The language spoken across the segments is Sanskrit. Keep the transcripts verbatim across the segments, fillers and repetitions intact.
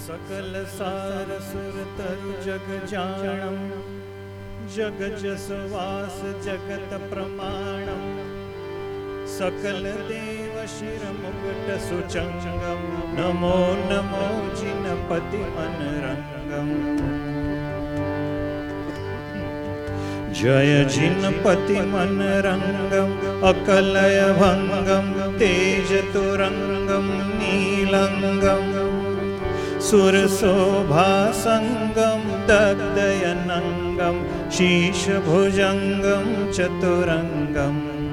सकल सार सुर तरु जग जाणम जग जसवास जगत प्रमाणम सकल देव शिर मुकुट सुचंगम नमो नमो जिनपति मनरंगम जय जिनपति मनरंगम अकलय भंगम तेज तुरंगम नीलंगम सुर शोभा संगम दग्धयनंगम शीश भुजंगम चतुरंगम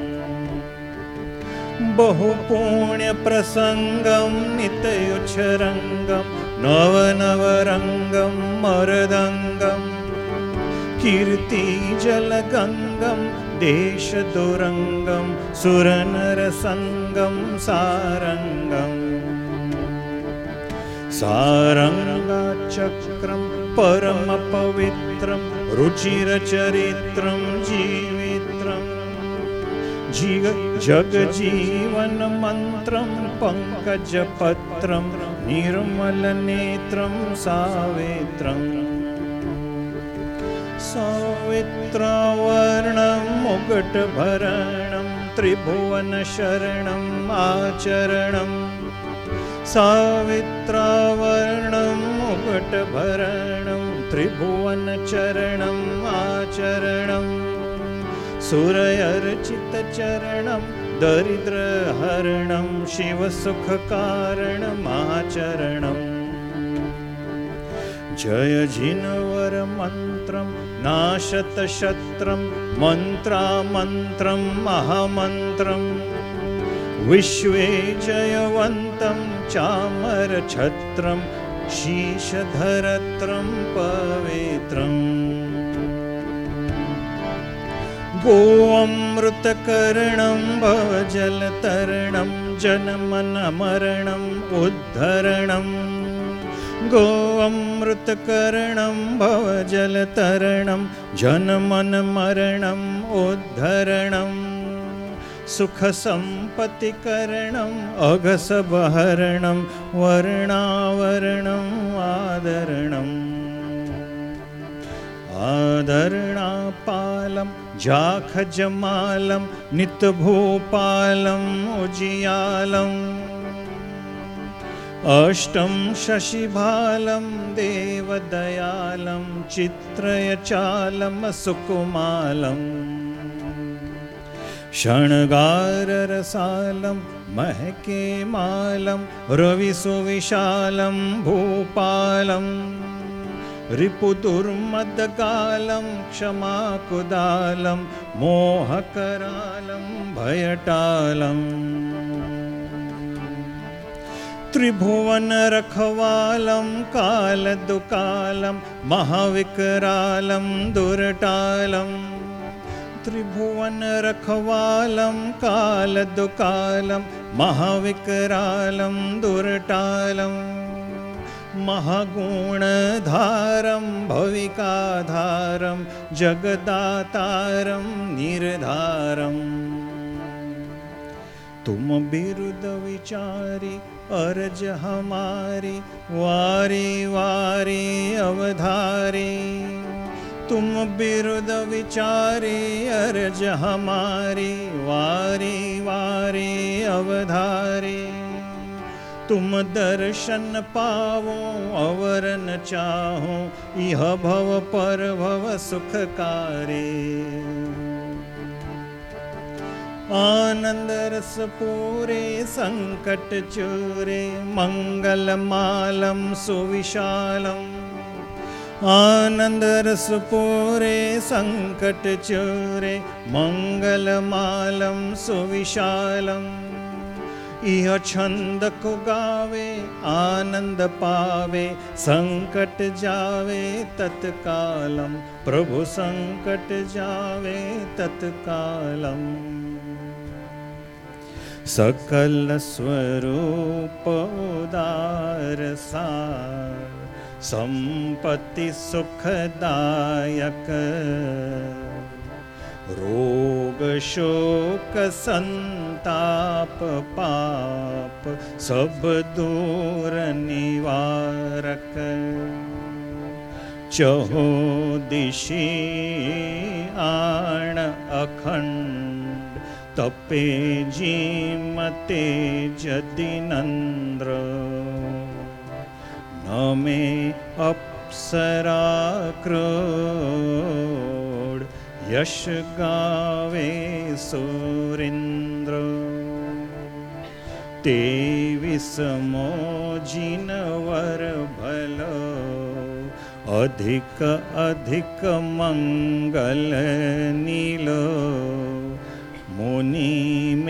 बहु पुण्य प्रसंगम नितयुच्छरंगम नव नवरंगम मरदंगम कीर्ति जलगंगम देश दुरंगम सुरनर संगम सारंगम सारंगा चक्रम परम पवित्रम रुचिर चरित्रम जीवित्रम जीव जग जीवन मंत्रम पंकज पत्रम निर्मल नेत्रम सावित्रम सावित्रावर्णम मुकुट भरणम त्रिभुवन शरणम आचरणम सावित्रावर्णम मुकुट भरणम त्रिभुवन चरणम आचरणम सुरयर्चित चरणम दरिद्र हरणम शिव सुख कारणम आचरणम जय जिनवर मंत्रम नाशत शत्रम मंत्रा मंत्रम महामंत्रम विश्वे जयवंतम चामर छत्रम शीशधरत्रम पवित्रम गोअमृतकर्णं भवजलतरणं जनमनमरणम् उद्धरणं गोअमृतकर्णं भवजलतरणं जनमनमरणम् उद्धरणं सुखसम्पत्तिकरणम् अघसबहरणं वर्णावरणम् आदरणम् आदरणापालं जाखजमालं नित्यभूपालम् उजियालम् अष्टं शशिभालं देवदयालं चित्रयचालं सुकुमालम् शृङ्गाररसालं महके मालं रविसुविशालं भूपालम् रिपुदुर्मदकालं क्षमाकुदालं मोहकरालं भयटालं त्रिभुवनरखवालं कालदुकालं महाविकरालं दुरटालं त्रिभुवनरखवालं कालदुकालं महाविकरालं दुरटालं महागुणधारं भविकाधारं जगदातारं निर्धारं तुम बिरुद विचारी अर्ज हमारी वारी वारी अवधारी तुम बिरुद विचारी अर्ज हमारी वारी वारी अवधारी तुम दर्शन पावो अवरन चाहो इह भव पर भव सुखकारी आनंद रस पूरे संकट चूरे मंगल मालम सुविशालम आनंद रस पूरे संकट चूरे मंगल मालम सुविशालम इह छंद को गावे आनंद पावे संकट जावे तत्कालम प्रभु संकट जावे तत्कालम सकल स्वरूप उदार सार संपत्ति सुखदायक रोग शोक संताप पाप सब दूर निवारक। चहो दिशि आण अखंड तपे जीमते जदिनंद्र। नमे अप्सरा क्रोड यश गावे सुरेंद्र। तेविसमो जिनवर भलो अधिक अधिक मंगल नीलो। मुनि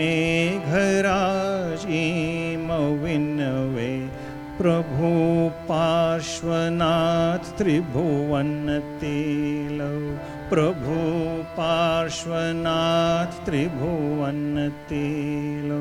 मेघराजी मविनवे प्रभु पार्श्वनाथ त्रिभुवन तेलो। प्रभु पार्श्वनाथ त्रिभुवन तेलो।